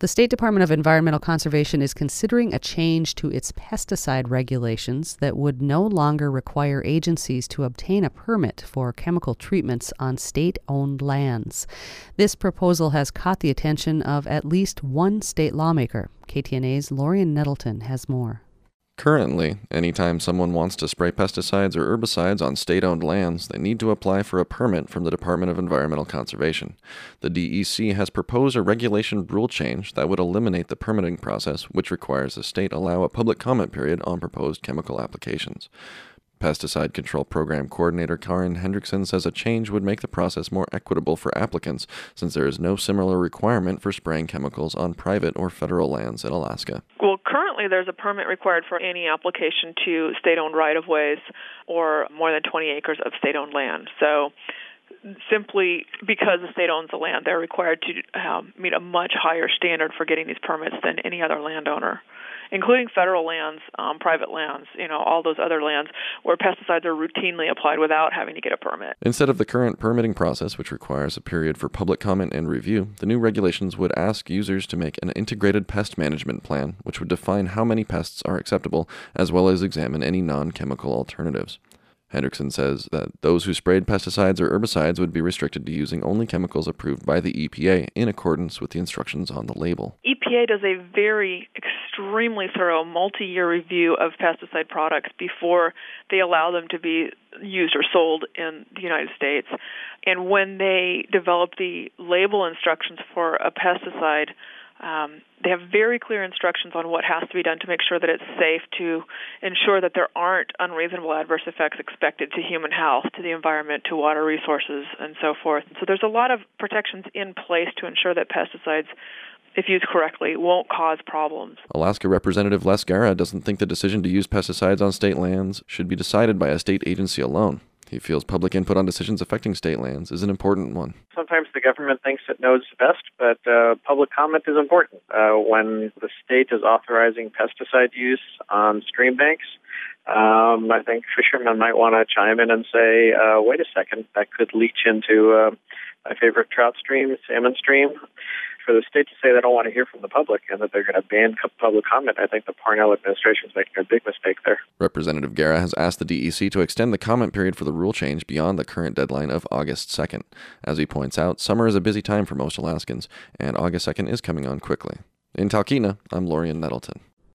The State Department of Environmental Conservation is considering a change to its pesticide regulations that would no longer require agencies to obtain a permit for chemical treatments on state-owned lands. This proposal has caught the attention of at least one state lawmaker. KTNA's Lorian Nettleton has more. Currently, anytime someone wants to spray pesticides or herbicides on state-owned lands, they need to apply for a permit from the Department of Environmental Conservation. The DEC has proposed a regulation rule change that would eliminate the permitting process, which requires the state allow a public comment period on proposed chemical applications. Pesticide Control Program Coordinator Karin Hendrickson says a change would make the process more equitable for applicants, since there is no similar requirement for spraying chemicals on private or federal lands in Alaska. Well, currently there's a permit required for any application to state-owned right-of-ways or more than 20 acres of state-owned land. So simply because the state owns the land, they're required to meet a much higher standard for getting these permits than any other landowner, including federal lands, private lands, all those other lands where pesticides are routinely applied without having to get a permit. Instead of the current permitting process, which requires a period for public comment and review, the new regulations would ask users to make an integrated pest management plan, which would define how many pests are acceptable, as well as examine any non-chemical alternatives. Hendrickson says that those who sprayed pesticides or herbicides would be restricted to using only chemicals approved by the EPA in accordance with the instructions on the label. EPA does a very extremely thorough multi-year review of pesticide products before they allow them to be used or sold in the United States. And when they develop the label instructions for a pesticide, they have very clear instructions on what has to be done to make sure that it's safe, to ensure that there aren't unreasonable adverse effects expected to human health, to the environment, to water resources, and so forth. So there's a lot of protections in place to ensure that pesticides, if used correctly, won't cause problems. Alaska Representative Les Gara doesn't think the decision to use pesticides on state lands should be decided by a state agency alone. He feels public input on decisions affecting state lands is an important one. Sometimes the government thinks it knows best, but public comment is important. When the state is authorizing pesticide use on stream banks, I think fishermen might want to chime in and say, wait a second, that could leach into my favorite trout stream, salmon stream. For the state to say they don't want to hear from the public and that they're going to ban public comment, I think the Parnell administration is making a big mistake there. Representative Gara has asked the DEC to extend the comment period for the rule change beyond the current deadline of August 2nd. As he points out, summer is a busy time for most Alaskans, and August 2nd is coming on quickly. In Talkeetna, I'm Lorian Nettleton.